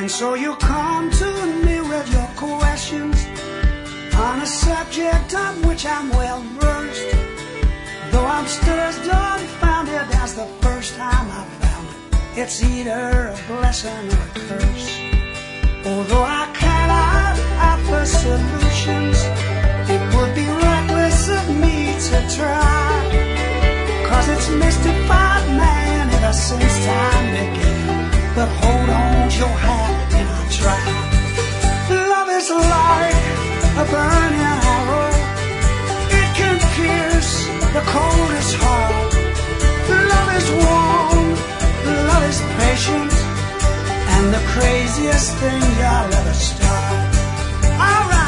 And so you come to me with your questions on a subject of which I'm well versed. Though I'm still as dumbfounded as the first time I found it, it's either a blessing or a curse. Although I cannot offer solutions, it would be reckless of me to try, 'cause it's mystified man ever since time began. But hold on to your hat and I'll try. Love is like a burning arrow. It can pierce the coldest heart. Love is warm, love is patient, and the craziest thing you'll ever start. All right.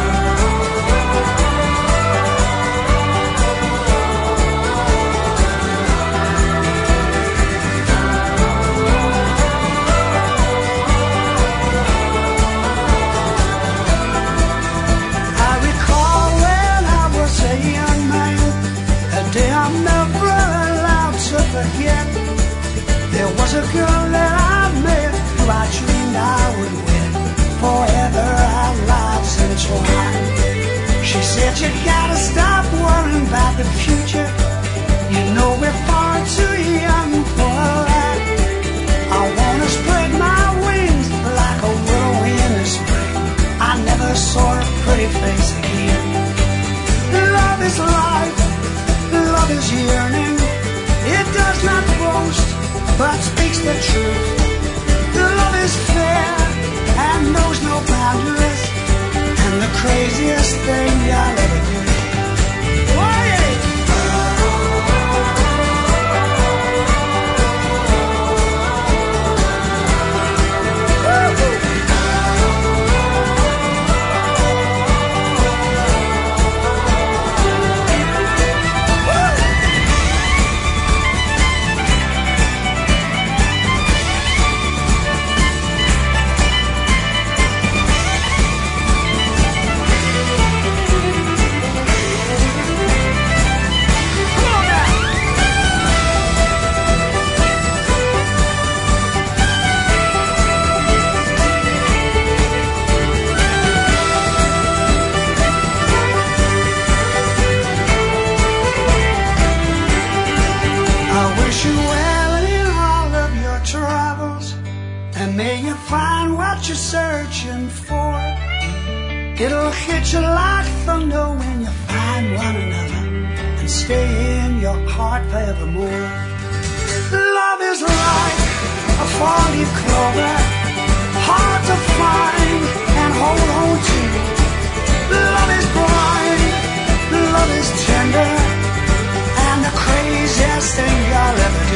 I'm never allowed to forget. There was a girl that I met who I dreamed I would win. Forever our lives entwined. She said you gotta stop worrying about the future. You know we're far too young for that. I wanna spread my wings like a willow in the spring. I never saw a pretty face again. Love is life. Love is yearning, it does not boast, but speaks the truth. Love is fair and knows no boundaries, and the craziest thing you'll ever do. Oh, yeah. You're searching for. It'll hit you like thunder when you find one another and stay in your heart forevermore. Love is like a fall-leaf clover, hard to find and hold on to. Love is blind, love is tender, and the craziest thing you'll ever